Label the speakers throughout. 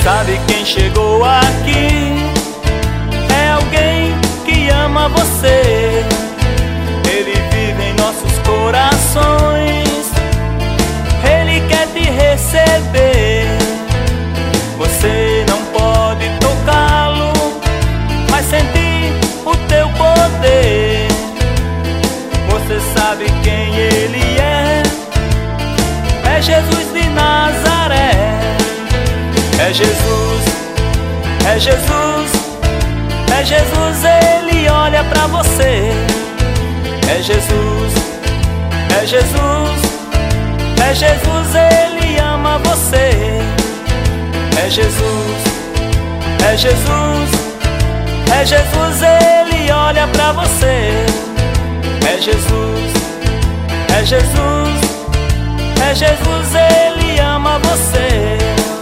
Speaker 1: Sabe quem chegou aqui? É alguém que ama você. Ele vive em nossos corações. Ele quer te receber. Você não pode tocá-lo, mas sentir o teu poder. Você sabe quem ele é? É Jesus de Nazaré. É Jesus, é Jesus, é Jesus, ele olha pra você. É Jesus, é Jesus, é Jesus, ele ama você. É Jesus, é Jesus, é Jesus, ele olha pra você. É Jesus, é Jesus, é Jesus, ele ama você.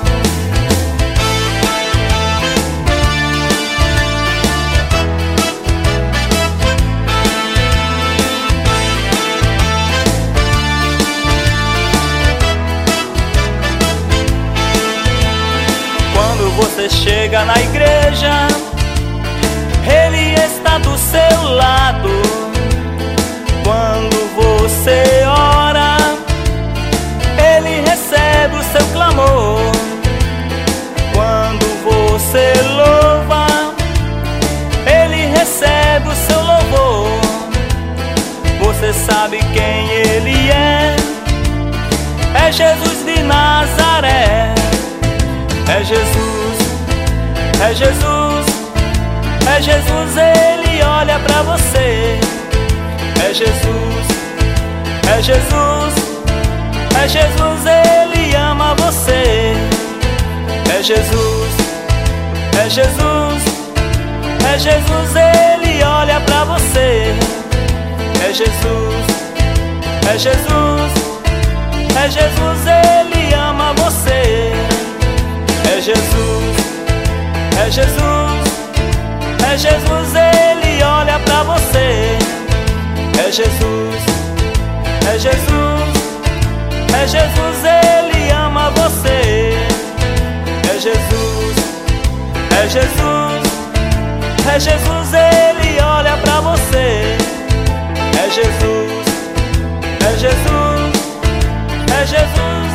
Speaker 1: Quando você chega na igreja, ele está do seu lado. Quando você ora, ele recebe o seu clamor. Quando você louva, ele recebe o seu louvor. Você sabe quem ele é? É Jesus de Nazaré. É Jesus, é Jesus, é Jesus, ele olha pra você. É Jesus, é Jesus, é Jesus, ele ama você. É Jesus, é Jesus, é Jesus, ele olha pra você. É Jesus, é Jesus, é Jesus, ele ama você. É Jesus, é Jesus, é Jesus, ele olha pra você. É Jesus, é Jesus, é Jesus, ele ama você. É Jesus, é Jesus, é Jesus, ele olha pra você. É Jesus, é Jesus, é Jesus.